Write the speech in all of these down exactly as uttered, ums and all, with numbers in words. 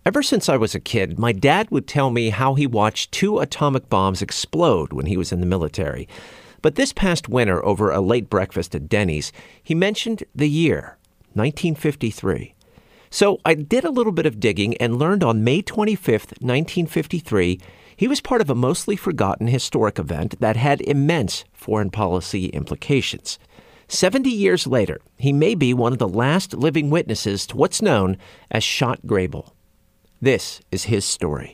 Ever since I was a kid, my dad would tell me how he watched two atomic bombs explode when he was in the military. But this past winter, over a late breakfast at Denny's, he mentioned the year, nineteen fifty-three. So I did a little bit of digging and learned on May twenty-fifth, nineteen fifty-three, he was part of a mostly forgotten historic event that had immense foreign policy implications. Seventy years later, he may be one of the last living witnesses to what's known as Shot Grable. This is his story.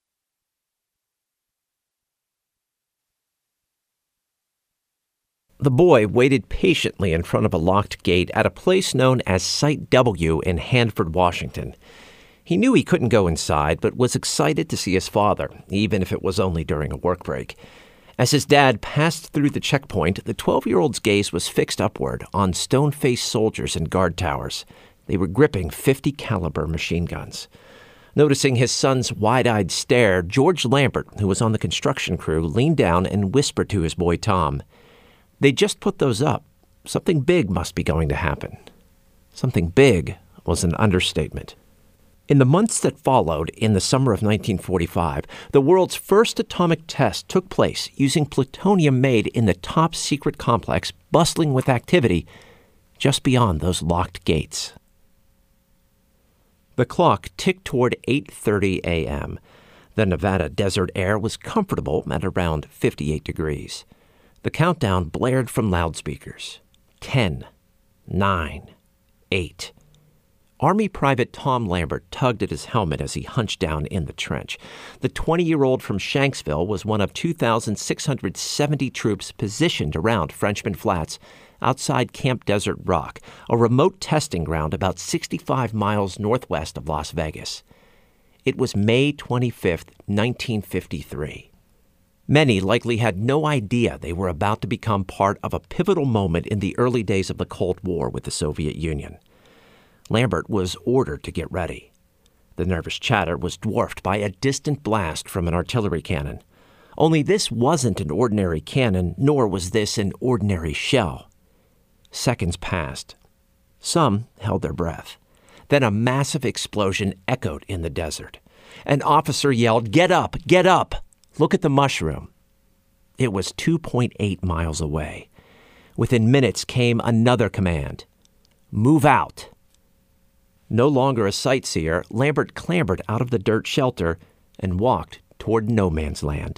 The boy waited patiently in front of a locked gate at a place known as Site W in Hanford, Washington. He knew he couldn't go inside, but was excited to see his father, even if it was only during a work break. As his dad passed through the checkpoint, the twelve-year-old's gaze was fixed upward on stone-faced soldiers and guard towers. They were gripping fifty caliber machine guns. Noticing his son's wide-eyed stare, George Lambert, who was on the construction crew, leaned down and whispered to his boy Tom, "They just put those up. Something big must be going to happen." Something big was an understatement. In the months that followed, in the summer of nineteen forty-five, the world's first atomic test took place using plutonium made in the top-secret complex bustling with activity just beyond those locked gates. The clock ticked toward eight thirty a.m. The Nevada desert air was comfortable at around fifty-eight degrees. The countdown blared from loudspeakers. Ten, nine, eight. Army Private Tom Lambert tugged at his helmet as he hunched down in the trench. The twenty-year-old from Shanksville was one of two thousand six hundred seventy troops positioned around Frenchman Flats outside Camp Desert Rock, a remote testing ground about sixty-five miles northwest of Las Vegas. It was May twenty-fifth, nineteen fifty-three. Many likely had no idea they were about to become part of a pivotal moment in the early days of the Cold War with the Soviet Union. Lambert was ordered to get ready. The nervous chatter was dwarfed by a distant blast from an artillery cannon. Only this wasn't an ordinary cannon, nor was this an ordinary shell. Seconds passed. Some held their breath. Then a massive explosion echoed in the desert. An officer yelled, "Get up! Get up! Look at the mushroom." It was two point eight miles away. Within minutes came another command. "Move out." No longer a sightseer, Lambert clambered out of the dirt shelter and walked toward no man's land.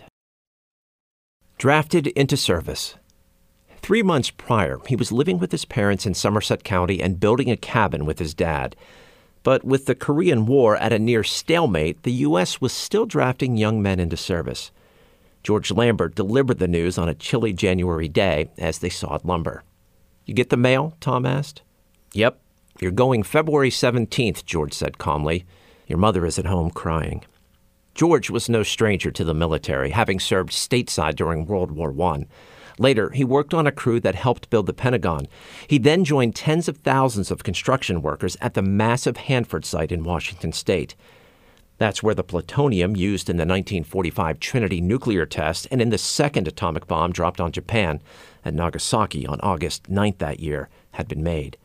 Drafted into service. Three months prior, he was living with his parents in Somerset County and building a cabin with his dad. But with the Korean War at a near stalemate, the U S was still drafting young men into service. George Lambert delivered the news on a chilly January day as they sawed lumber. "You get the mail?" Tom asked. "Yep. You're going February seventeenth, George said calmly. Your mother is at home crying." George was no stranger to the military, having served stateside during World War One. Later, he worked on a crew that helped build the Pentagon. He then joined tens of thousands of construction workers at the massive Hanford site in Washington state. That's where the plutonium used in the nineteen forty-five Trinity nuclear test and in the second atomic bomb dropped on Japan at Nagasaki on August ninth that year had been made.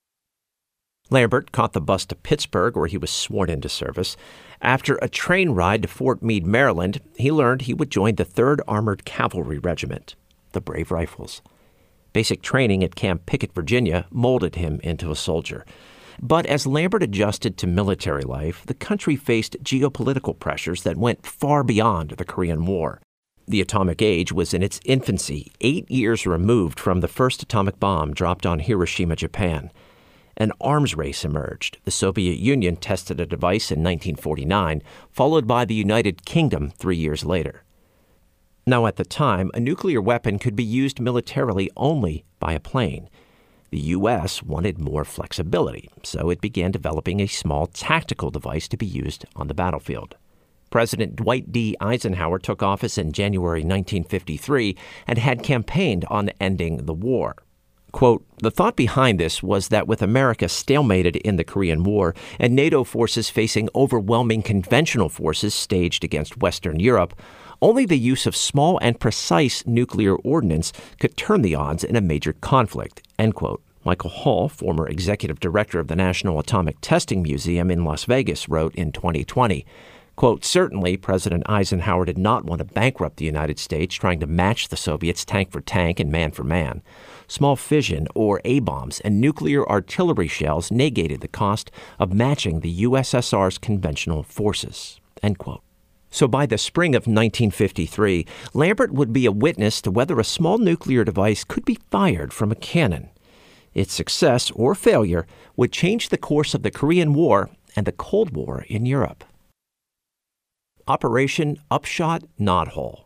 Lambert caught the bus to Pittsburgh, where he was sworn into service. After a train ride to Fort Meade, Maryland, he learned he would join the third Armored Cavalry Regiment, the Brave Rifles. Basic training at Camp Pickett, Virginia, molded him into a soldier. But as Lambert adjusted to military life, the country faced geopolitical pressures that went far beyond the Korean War. The atomic age was in its infancy, eight years removed from the first atomic bomb dropped on Hiroshima, Japan. An arms race emerged. The Soviet Union tested a device in nineteen forty-nine, followed by the United Kingdom three years later. Now, at the time, a nuclear weapon could be used militarily only by a plane. The U S wanted more flexibility, so it began developing a small tactical device to be used on the battlefield. President Dwight D. Eisenhower took office in January nineteen fifty-three and had campaigned on ending the war. Quote, "The thought behind this was that with America stalemated in the Korean War and NATO forces facing overwhelming conventional forces staged against Western Europe, only the use of small and precise nuclear ordnance could turn the odds in a major conflict," end quote, Michael Hall, former executive director of the National Atomic Testing Museum in Las Vegas, wrote in twenty twenty, quote, "Certainly, President Eisenhower did not want to bankrupt the United States trying to match the Soviets tank for tank and man for man. Small fission, or A-bombs, and nuclear artillery shells negated the cost of matching the U S S R's conventional forces," end quote. So by the spring of nineteen fifty-three, Lambert would be a witness to whether a small nuclear device could be fired from a cannon. Its success or failure would change the course of the Korean War and the Cold War in Europe. Operation Upshot Knothole.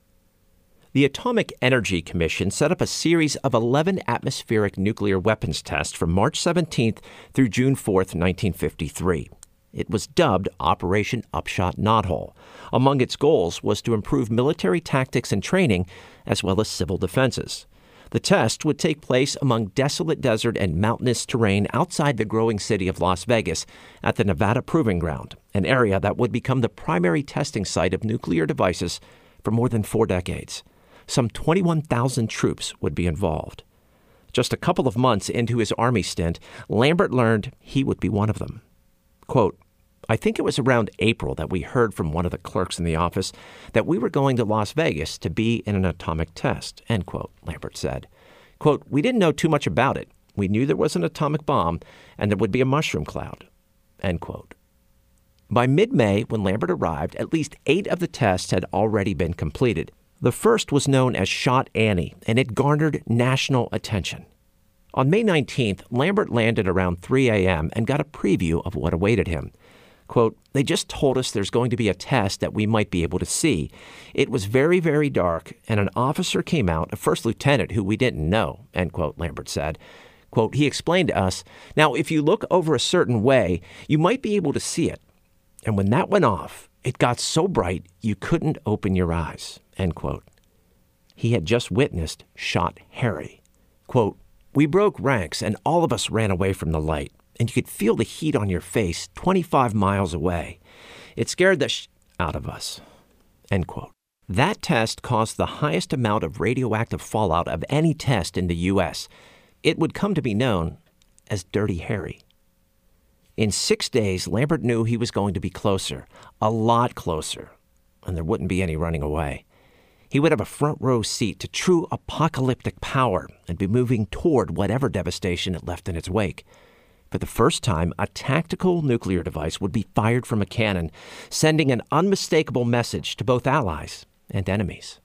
The Atomic Energy Commission set up a series of eleven atmospheric nuclear weapons tests from March seventeenth through June fourth, nineteen fifty-three. It was dubbed Operation Upshot Knothole. Among its goals was to improve military tactics and training, as well as civil defenses. The test would take place among desolate desert and mountainous terrain outside the growing city of Las Vegas at the Nevada Proving Ground, an area that would become the primary testing site of nuclear devices for more than four decades. Some twenty-one thousand troops would be involved. Just a couple of months into his Army stint, Lambert learned he would be one of them. Quote, "I think it was around April that we heard from one of the clerks in the office that we were going to Las Vegas to be in an atomic test," end quote, Lambert said. Quote, "We didn't know too much about it. We knew there was an atomic bomb and there would be a mushroom cloud," end quote. By mid-May, when Lambert arrived, at least eight of the tests had already been completed. The first was known as Shot Annie, and it garnered national attention. On May nineteenth, Lambert landed around three a.m. and got a preview of what awaited him. Quote, "They just told us there's going to be a test that we might be able to see. It was very, very dark, and an officer came out, a first lieutenant who we didn't know," end quote, Lambert said. Quote, "He explained to us, 'Now, if you look over a certain way, you might be able to see it.' And when that went off, it got so bright you couldn't open your eyes," end quote. He had just witnessed Shot Harry. Quote, "We broke ranks and all of us ran away from the light, and you could feel the heat on your face twenty-five miles away. It scared the sh out of us," end quote. That test caused the highest amount of radioactive fallout of any test in the U S. It would come to be known as Dirty Harry. In six days, Lambert knew he was going to be closer, a lot closer, and there wouldn't be any running away. He would have a front row seat to true apocalyptic power and be moving toward whatever devastation it left in its wake. For the first time, a tactical nuclear device would be fired from a cannon, sending an unmistakable message to both allies and enemies.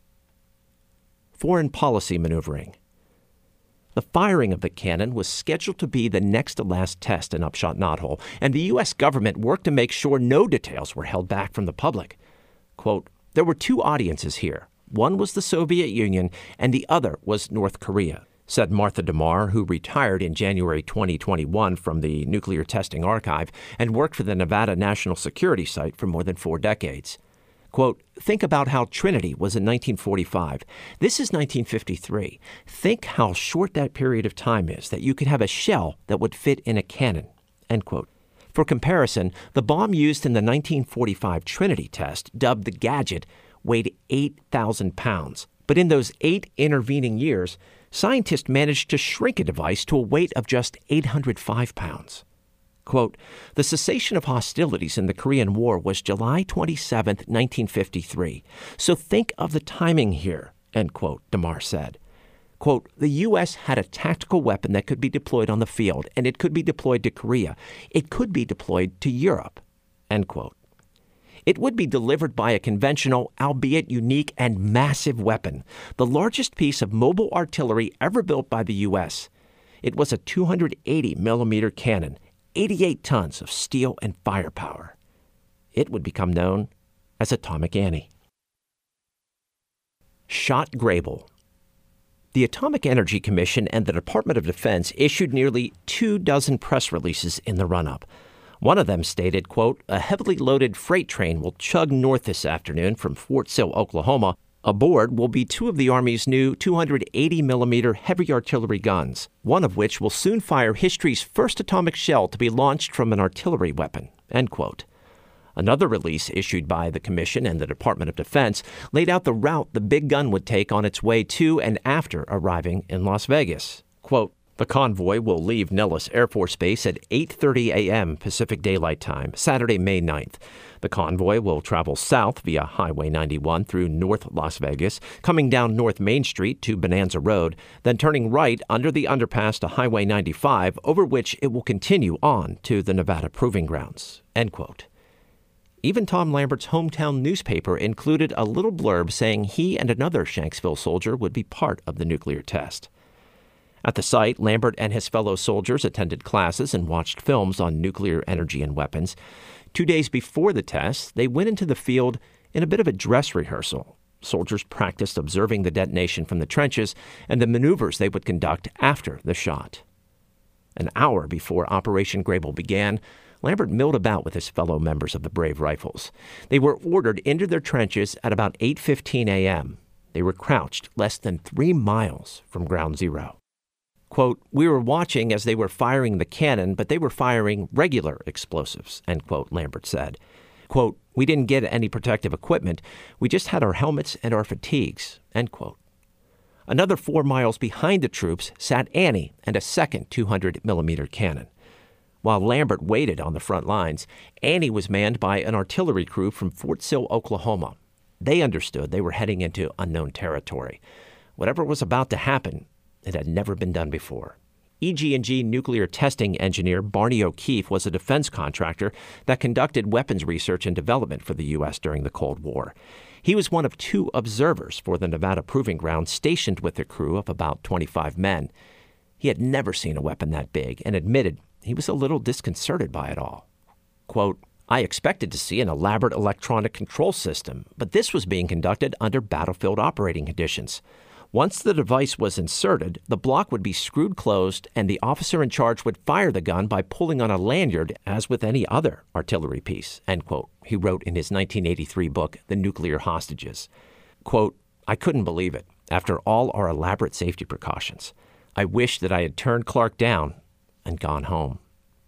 Foreign policy maneuvering. The firing of the cannon was scheduled to be the next to last test in Upshot Knothole, and the U S government worked to make sure no details were held back from the public. Quote, "There were two audiences here. One was the Soviet Union, and the other was North Korea," said Martha DeMar, who retired in January twenty twenty-one from the Nuclear Testing Archive and worked for the Nevada National Security Site for more than four decades. Quote, "Think about how Trinity was in nineteen forty-five. This is nineteen fifty-three. Think how short that period of time is that you could have a shell that would fit in a cannon," end quote. For comparison, the bomb used in the nineteen forty-five Trinity test, dubbed the Gadget, weighed eight thousand pounds. But in those eight intervening years, scientists managed to shrink a device to a weight of just eight hundred five pounds. Quote, "The cessation of hostilities in the Korean War was July twenty-seventh, nineteen fifty-three. So think of the timing here," end quote, DeMar said. Quote, "The U S had a tactical weapon that could be deployed on the field, and it could be deployed to Korea. It could be deployed to Europe," end quote. It would be delivered by a conventional, albeit unique and massive weapon, the largest piece of mobile artillery ever built by the U S. It was a two hundred eighty millimeter cannon, eighty-eight tons of steel and firepower. It would become known as Atomic Annie. Shot Grable. The Atomic Energy Commission and the Department of Defense issued nearly two dozen press releases in the run-up. One of them stated, quote, "A heavily loaded freight train will chug north this afternoon from Fort Sill, Oklahoma. Aboard will be two of the Army's new two hundred eighty millimeter heavy artillery guns, one of which will soon fire history's first atomic shell to be launched from an artillery weapon," end quote. Another release issued by the Commission and the Department of Defense laid out the route the big gun would take on its way to and after arriving in Las Vegas. Quote, The convoy will leave Nellis Air Force Base at eight thirty a.m. Pacific Daylight Time, Saturday, May ninth. The convoy will travel south via Highway ninety-one through North Las Vegas, coming down North Main Street to Bonanza Road, then turning right under the underpass to Highway ninety-five, over which it will continue on to the Nevada Proving Grounds. End quote. Even Tom Lambert's hometown newspaper included a little blurb saying he and another Shanksville soldier would be part of the nuclear test. At the site, Lambert and his fellow soldiers attended classes and watched films on nuclear energy and weapons. Two days before the test, they went into the field in a bit of a dress rehearsal. Soldiers practiced observing the detonation from the trenches and the maneuvers they would conduct after the shot. An hour before Operation Grable began, Lambert milled about with his fellow members of the Brave Rifles. They were ordered into their trenches at about eight fifteen a.m. They were crouched less than three miles from Ground Zero. Quote, "We were watching as they were firing the cannon, but they were firing regular explosives," end quote, Lambert said. Quote, "We didn't get any protective equipment. We just had our helmets and our fatigues," end quote. Another four miles behind the troops sat Annie and a second two hundred millimeter cannon. While Lambert waited on the front lines, Annie was manned by an artillery crew from Fort Sill, Oklahoma. They understood they were heading into unknown territory. Whatever was about to happen, it had never been done before. E G and G nuclear testing engineer Barney O'Keefe was a defense contractor that conducted weapons research and development for the U S during the Cold War. He was one of two observers for the Nevada Proving Ground stationed with a crew of about twenty-five men. He had never seen a weapon that big and admitted he was a little disconcerted by it all. Quote, "I expected to see an elaborate electronic control system, but this was being conducted under battlefield operating conditions. Once the device was inserted, the block would be screwed closed and the officer in charge would fire the gun by pulling on a lanyard as with any other artillery piece," end quote, he wrote in his nineteen eighty-three book, The Nuclear Hostages. Quote, "I couldn't believe it. After all our elaborate safety precautions, I wish that I had turned Clark down and gone home."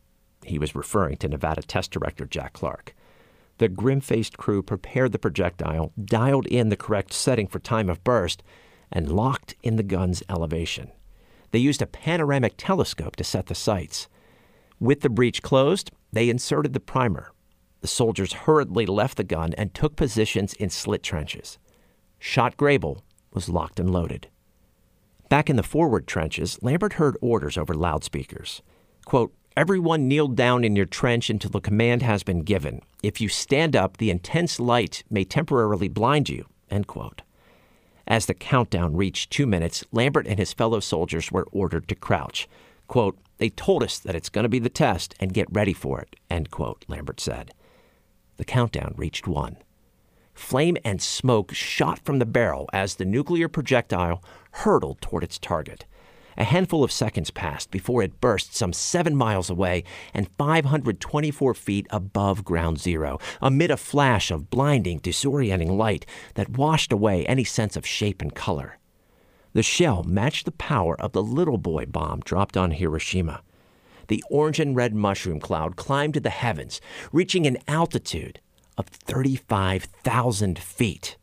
He was referring to Nevada Test Director Jack Clark. The grim-faced crew prepared the projectile, dialed in the correct setting for time of burst, and locked in the gun's elevation. They used a panoramic telescope to set the sights. With the breech closed, they inserted the primer. The soldiers hurriedly left the gun and took positions in slit trenches. Shot Grable was locked and loaded. Back in the forward trenches, Lambert heard orders over loudspeakers. Quote, "Everyone kneel down in your trench until the command has been given. If you stand up, the intense light may temporarily blind you," end quote. As the countdown reached two minutes, Lambert and his fellow soldiers were ordered to crouch. Quote, "They told us that it's going to be the test and get ready for it," end quote, Lambert said. The countdown reached one. Flame and smoke shot from the barrel as the nuclear projectile hurtled toward its target. A handful of seconds passed before it burst some seven miles away and five hundred twenty-four feet above Ground Zero, amid a flash of blinding, disorienting light that washed away any sense of shape and color. The shell matched the power of the Little Boy bomb dropped on Hiroshima. The orange and red mushroom cloud climbed to the heavens, reaching an altitude of thirty-five thousand feet.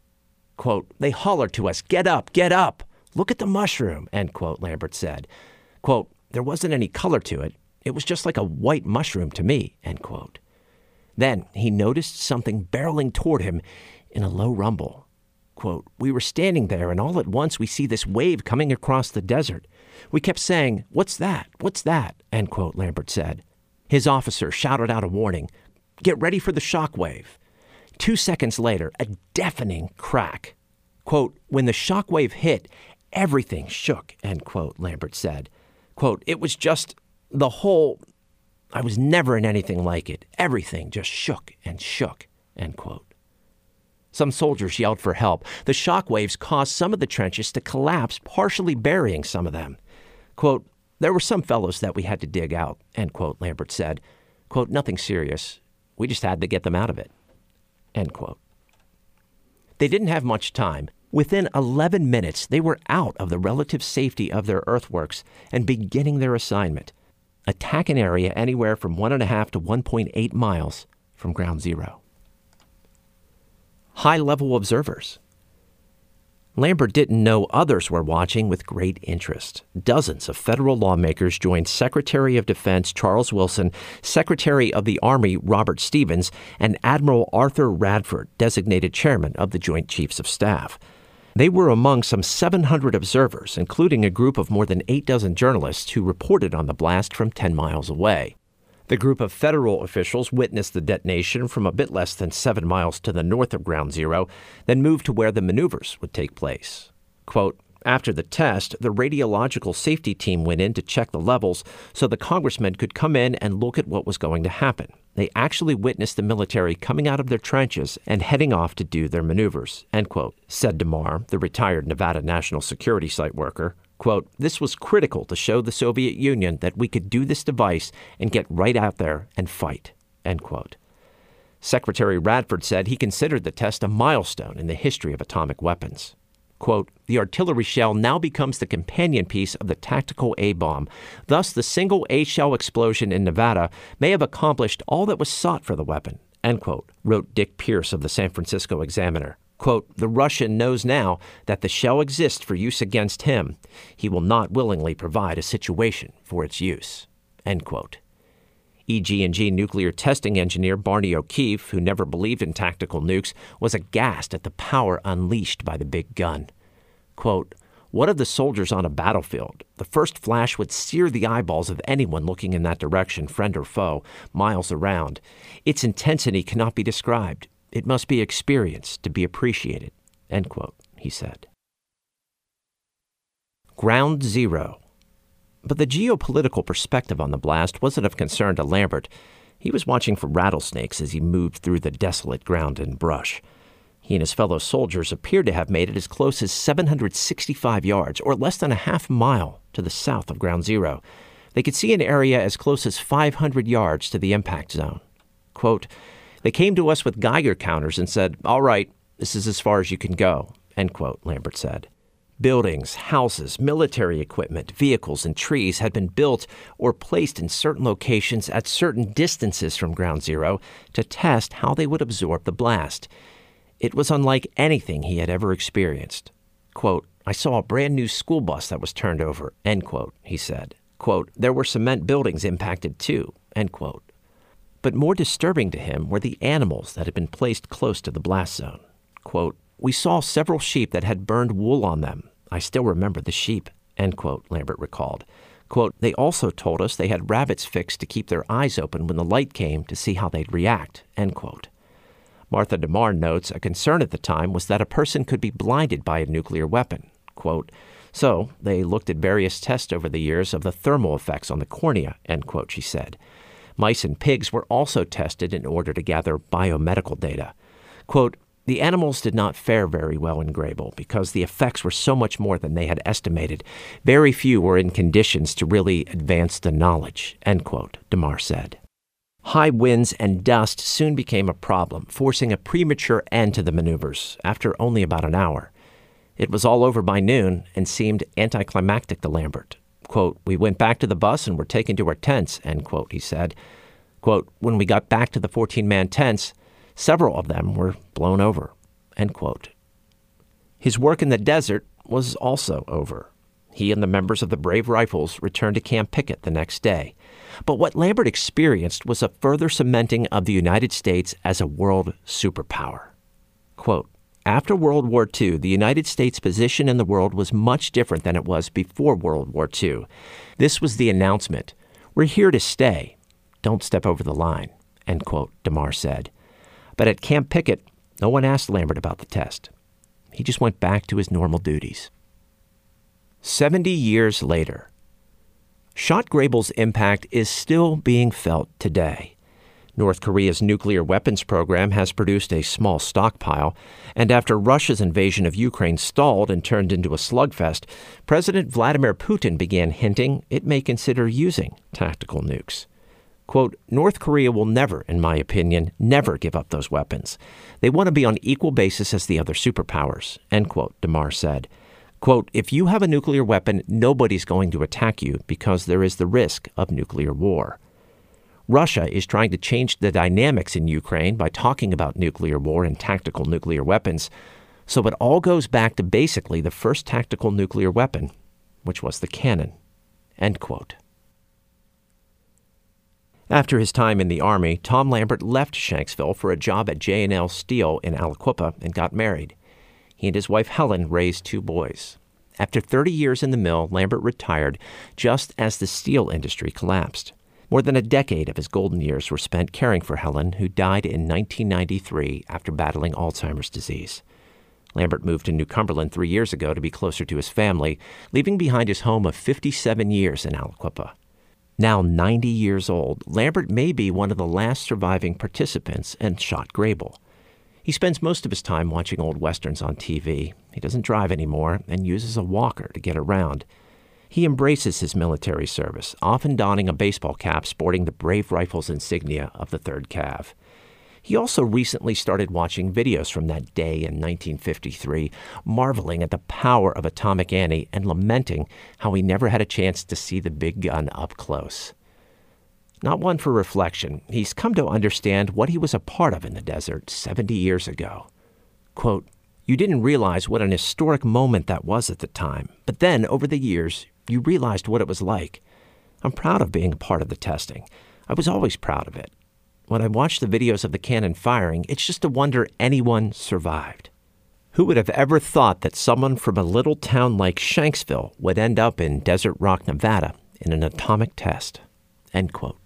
Quote, "They hollered to us, 'Get up, get up! Look at the mushroom,' end quote, Lambert said. Quote, "There wasn't any color to it. It was just like a white mushroom to me," end quote. Then he noticed something barreling toward him in a low rumble. Quote, "We were standing there, and all at once we see this wave coming across the desert. We kept saying, 'What's that? What's that?' end quote, Lambert said. His officer shouted out a warning, 'Get ready for the shock wave.' Two seconds later, a deafening crack. Quote, "When the shock wave hit, everything shook," end quote, Lambert said. Quote, "It was just the whole, I was never in anything like it. Everything just shook and shook," end quote. Some soldiers yelled for help. The shock waves caused some of the trenches to collapse, partially burying some of them. Quote, "There were some fellows that we had to dig out," end quote, Lambert said. Quote, "Nothing serious. We just had to get them out of it," end quote. They didn't have much time. Within eleven minutes, they were out of the relative safety of their earthworks and beginning their assignment. Attack an area anywhere from one and a half to one point eight miles from Ground Zero. High-level observers. Lambert didn't know others were watching with great interest. Dozens of federal lawmakers joined Secretary of Defense Charles Wilson, Secretary of the Army Robert Stevens, and Admiral Arthur Radford, designated chairman of the Joint Chiefs of Staff. They were among some seven hundred observers, including a group of more than eight dozen journalists who reported on the blast from ten miles away. The group of federal officials witnessed the detonation from a bit less than seven miles to the north of Ground Zero, then moved to where the maneuvers would take place. Quote, after the test, the radiological safety team went in to check the levels so the congressmen could come in and look at what was going to happen. They actually witnessed the military coming out of their trenches and heading off to do their maneuvers, end quote, said DeMar, the retired Nevada National Security Site worker. Quote, this was critical to show the Soviet Union that we could do this device and get right out there and fight, end quote. Secretary Radford said he considered the test a milestone in the history of atomic weapons. Quote, the artillery shell now becomes the companion piece of the tactical A-bomb. Thus, the single A-shell explosion in Nevada may have accomplished all that was sought for the weapon, end quote, wrote Dick Pierce of the San Francisco Examiner. Quote, the Russian knows now that the shell exists for use against him. He will not willingly provide a situation for its use, end quote. E G and G nuclear testing engineer Barney O'Keefe, who never believed in tactical nukes, was aghast at the power unleashed by the big gun. Quote, what of the soldiers on a battlefield? The first flash would sear the eyeballs of anyone looking in that direction, friend or foe, miles around. Its intensity cannot be described. It must be experienced to be appreciated, end quote, he said. Ground Zero. But the geopolitical perspective on the blast wasn't of concern to Lambert. He was watching for rattlesnakes as he moved through the desolate ground and brush. He and his fellow soldiers appeared to have made it as close as seven hundred sixty-five yards, or less than a half mile, to the south of Ground Zero. They could see an area as close as five hundred yards to the impact zone. Quote, they came to us with Geiger counters and said, all right, this is as far as you can go, end quote, Lambert said. Buildings, houses, military equipment, vehicles, and trees had been built or placed in certain locations at certain distances from Ground Zero to test how they would absorb the blast. It was unlike anything he had ever experienced. Quote, I saw a brand new school bus that was turned over, end quote, he said. Quote, there were cement buildings impacted too, end quote. But more disturbing to him were the animals that had been placed close to the blast zone. Quote, we saw several sheep that had burned wool on them. I still remember the sheep, end quote, Lambert recalled. Quote, they also told us they had rabbits fixed to keep their eyes open when the light came to see how they'd react, end quote. Martha DeMar notes a concern at the time was that a person could be blinded by a nuclear weapon. Quote, so they looked at various tests over the years of the thermal effects on the cornea, end quote, she said. Mice and pigs were also tested in order to gather biomedical data. Quote, the animals did not fare very well in Grable because the effects were so much more than they had estimated. Very few were in conditions to really advance the knowledge, end quote, DeMar said. High winds and dust soon became a problem, forcing a premature end to the maneuvers after only about an hour. It was all over by noon and seemed anticlimactic to Lambert. Quote, we went back to the bus and were taken to our tents, end quote, he said. Quote, when we got back to the fourteen-man tents, several of them were blown over, end quote. His work in the desert was also over. He and the members of the Brave Rifles returned to Camp Pickett the next day. But what Lambert experienced was a further cementing of the United States as a world superpower. Quote, after World War Two, the United States' position in the world was much different than it was before World War Two. This was the announcement. We're here to stay. Don't step over the line, end quote, DeMar said. But at Camp Pickett, no one asked Lambert about the test. He just went back to his normal duties. Seventy years later, Shot Grable's impact is still being felt today. North Korea's nuclear weapons program has produced a small stockpile, and after Russia's invasion of Ukraine stalled and turned into a slugfest, President Vladimir Putin began hinting it may consider using tactical nukes. Quote, North Korea will never, in my opinion, never give up those weapons. They want to be on equal basis as the other superpowers, end quote, DeMar said. Quote, if you have a nuclear weapon, nobody's going to attack you because there is the risk of nuclear war. Russia is trying to change the dynamics in Ukraine by talking about nuclear war and tactical nuclear weapons. So it all goes back to basically the first tactical nuclear weapon, which was the cannon." End quote. After his time in the Army, Tom Lambert left Shanksville for a job at J and L Steel in Aliquippa and got married. He and his wife Helen raised two boys. After thirty years in the mill, Lambert retired just as the steel industry collapsed. More than a decade of his golden years were spent caring for Helen, who died in nineteen ninety-three after battling Alzheimer's disease. Lambert moved to New Cumberland three years ago to be closer to his family, leaving behind his home of fifty-seven years in Aliquippa. Now ninety years old, Lambert may be one of the last surviving participants in Shot Grable. He spends most of his time watching old westerns on T V. He doesn't drive anymore and uses a walker to get around. He embraces his military service, often donning a baseball cap sporting the Brave Rifles insignia of the third Cav. He also recently started watching videos from that day in nineteen fifty-three, marveling at the power of Atomic Annie and lamenting how he never had a chance to see the big gun up close. Not one for reflection, he's come to understand what he was a part of in the desert seventy years ago. Quote, "You didn't realize what an historic moment that was at the time, but then, over the years, you realized what it was like. I'm proud of being a part of the testing. I was always proud of it. When I watch the videos of the cannon firing, it's just a wonder anyone survived. Who would have ever thought that someone from a little town like Shanksville would end up in Desert Rock, Nevada in an atomic test?" End quote.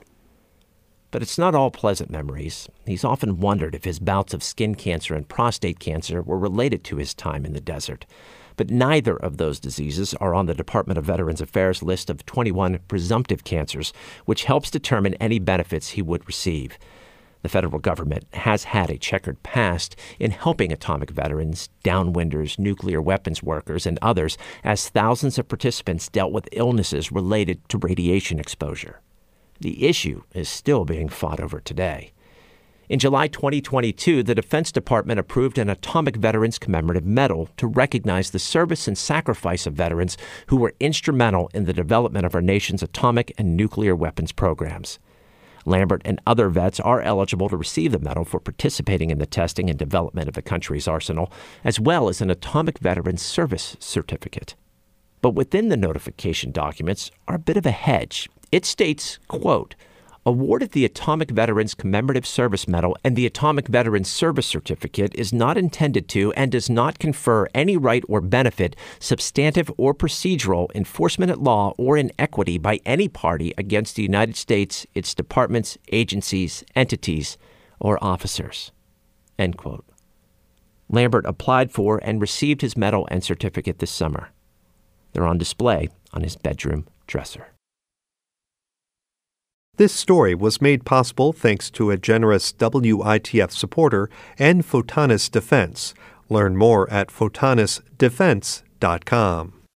But it's not all pleasant memories. He's often wondered if his bouts of skin cancer and prostate cancer were related to his time in the desert. But neither of those diseases are on the Department of Veterans Affairs list of twenty-one presumptive cancers, which helps determine any benefits he would receive. The federal government has had a checkered past in helping atomic veterans, downwinders, nuclear weapons workers, and others, as thousands of participants dealt with illnesses related to radiation exposure. The issue is still being fought over today. In July twenty twenty-two, the Defense Department approved an Atomic Veterans Commemorative Medal to recognize the service and sacrifice of veterans who were instrumental in the development of our nation's atomic and nuclear weapons programs. Lambert and other vets are eligible to receive the medal for participating in the testing and development of the country's arsenal, as well as an Atomic Veterans Service Certificate. But within the notification documents are a bit of a hedge. It states, quote, "Awarded the Atomic Veterans Commemorative Service Medal and the Atomic Veterans Service Certificate is not intended to and does not confer any right or benefit, substantive or procedural, enforcement at law, or in equity by any party against the United States, its departments, agencies, entities, or officers." End quote. Lambert applied for and received his medal and certificate this summer. They're on display on his bedroom dresser. This story was made possible thanks to a generous W I T F supporter and Photonis Defense. Learn more at photonis defense dot com.